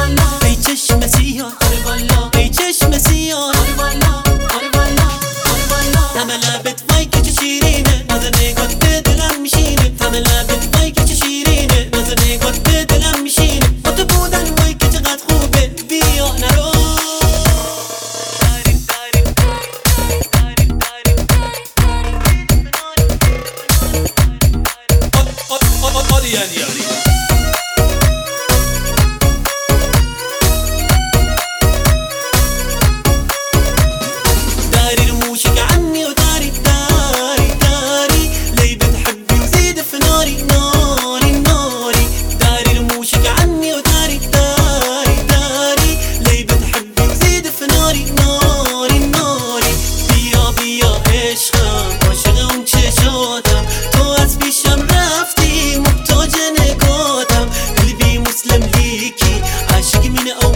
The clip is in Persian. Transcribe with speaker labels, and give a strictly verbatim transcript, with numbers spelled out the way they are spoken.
Speaker 1: ای چشم سیاه ای چشم سیاه طعم لبت وای که چه شیرینه، ناز نگات به دلم میشینه. طعم لبت وای که چه شیرینه، ناز نگات به دلم میشینه. با تو بودن وای که چقدر خوبه، بیا نرو.
Speaker 2: یعنی یاری
Speaker 1: داري رموشك عني وداري داري داري ليه بتحبي وزيد في ناري ناري ناري. داري رموشك عني وداري داري داري ليه بتحبي وزيد في ناري ناري ناري. بیا بیا عشقم عاشق اون چشاتم، تو از پیشم رفتی محتاج نگاتم. قلبي مسلم ليكي عاشق من اول